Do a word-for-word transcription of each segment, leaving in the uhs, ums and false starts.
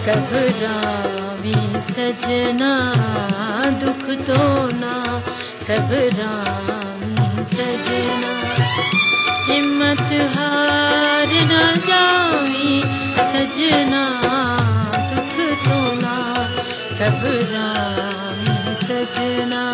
घबरावी सजना दुख तो ना घबरावी सजना, हिम्मत हार न जावी सजना दुख तो ना घबरावी सजना।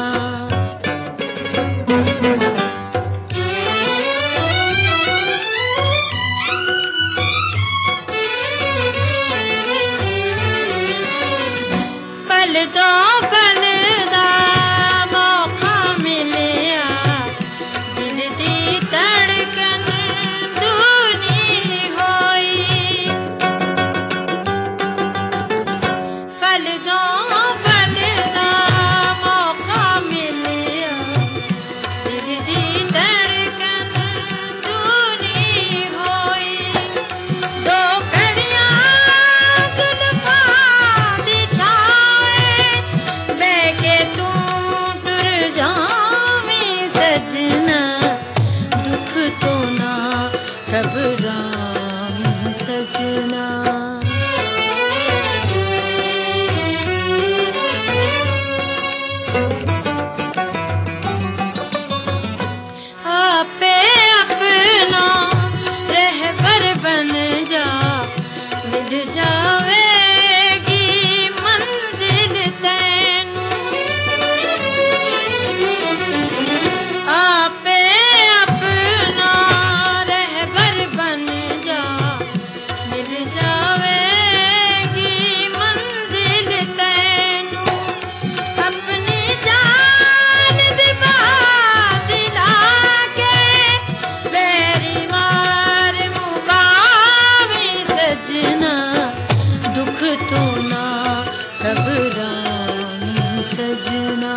पल दो पल दा मौका मिलिया, दिल दी धड़कन दूनी होई। पल दो पल दा मौका मिलिया, दिल दी धड़कन दूनी होई। दो घड़ियां जुल्फां दी छाए बैके तू टुर जावीं सजना, दुख तो ना घबरावीं सजना। आपे अपना रहबर बन जा, मिल जावेगी मंजिल तैनू। आपे अपना रहबर बन जा, मिल जावेगी मंजिल तैनू। अपनी जान दी बाजी लाके बैरी मार मुकावीं सजना, दुख तो ना घबरावीं सजना।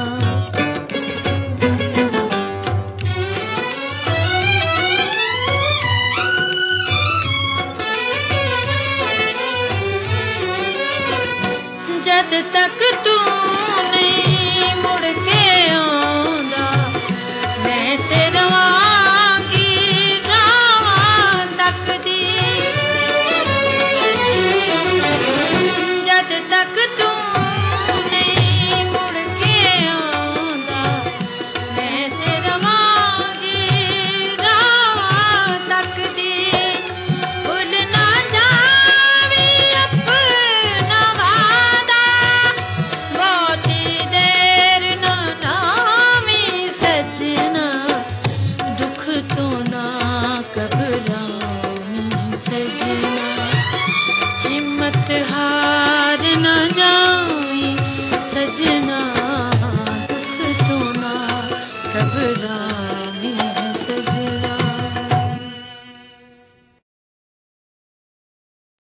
जद तक तू नहीं मुड़ के आंदा, मैं ते रवांगी रावां तकदी। जद तक तू नहीं मुड़ के आंदा, मैं ते रवांगी रावां तकदी। भुल ना जावी अपना वादा, बहुती देर ना नावीं सजना, दुख तो ना घबरावीं सजना। हिम्मत हार न जावीं सजना, दुख तो ना घबरावीं